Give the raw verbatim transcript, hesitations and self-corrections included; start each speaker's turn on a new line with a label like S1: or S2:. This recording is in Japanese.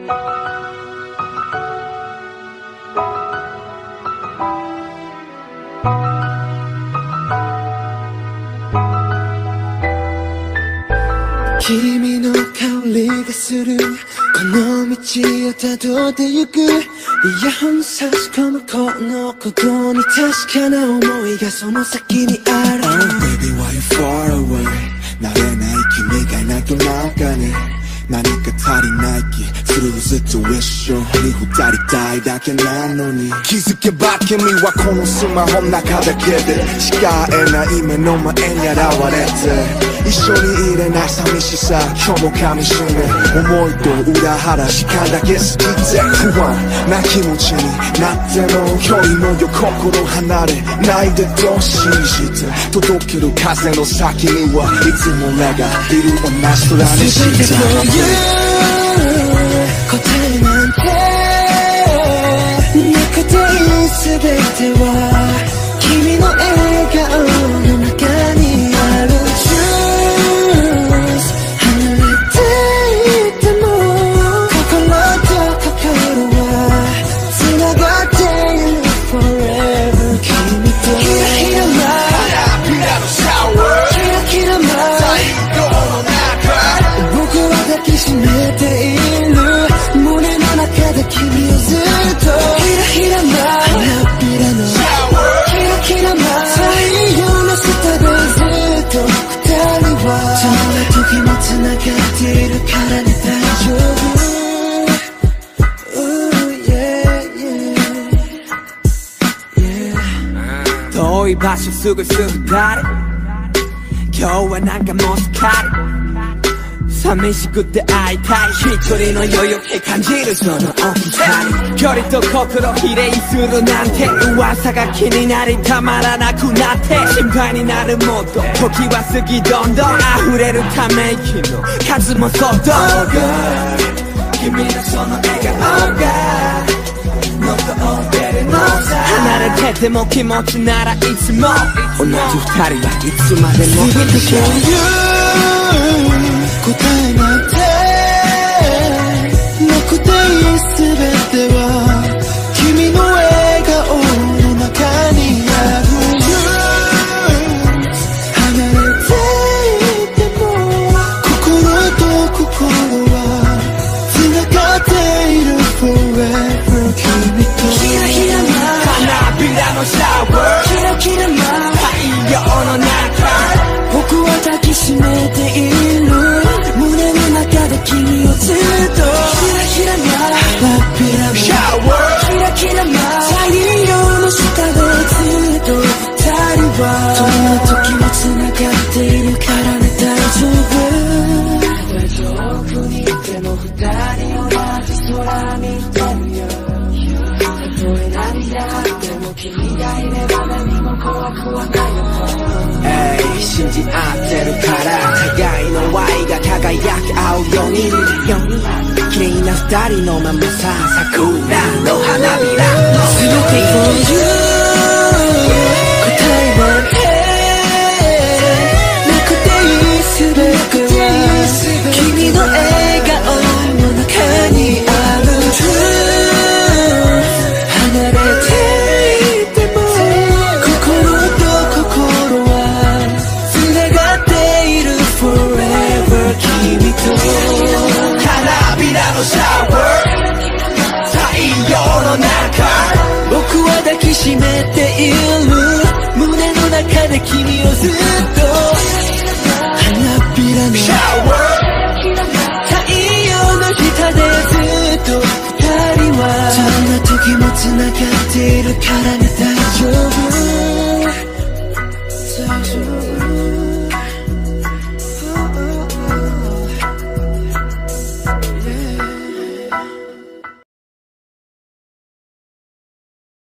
S1: 君の香りがするこの道をたどってゆくイヤホン差し込むこのことに確かな思いがその先にある Oh baby why you far away 慣れない君がいないとなんかね何か足りない気するずっと一緒に二人たいだけなのに気づけば君はこのスマホの中だけでしか会えない目の前に現れて一緒にいれない寂しさ今日も噛みしめ思いと裏腹時間だけ過ぎて不安な気持ちになっても距離のよ心離れないでと信じて届ける風の先にはいつも俺がいる同じ空にした答えなんてなくていい全ては君の笑顔の中にある遠い場所すぐすぐ誰今日はなんかもうすっかり寂しくて会いたい一人の余裕へ感じるその大きさに距離と心比例するなんて噂が気になりたまらなくなって心配になるもっと時は過ぎどんどん溢れるため息の数もそっと Oh God 君のその笑顔がもっと大手でのさ離れてても気持ちならいつも同じ二人はいつまでも全て共有答えなんてなくていい全ては君の笑顔の中にある離れていても心と心は繋がっている Forever 君とキラキラな花びらのシャワーキラキラな太陽の中僕は抱きしめている胸の中で君をずっとキラキラな花びらのシャワーキラキラな太陽の下でずっと二人はどんな時も繋がっているからね大丈夫遠くにいても二人同じ空見てるよたとえ涙あっても君がいれば何も怖くはないよ信じ合ってるから互いの愛が輝き合うように綺麗な二人のままさ桜の花びら全て For you 答えなんてなくていい全ては君の笑顔の中にある離れていても心と心は繋がっている Forever 君と花びらのシャワー太陽の中僕は抱きしめている胸の中で君をずっと花びらのシャワー太陽の下でずっと二人はどんな時も繋がっているからね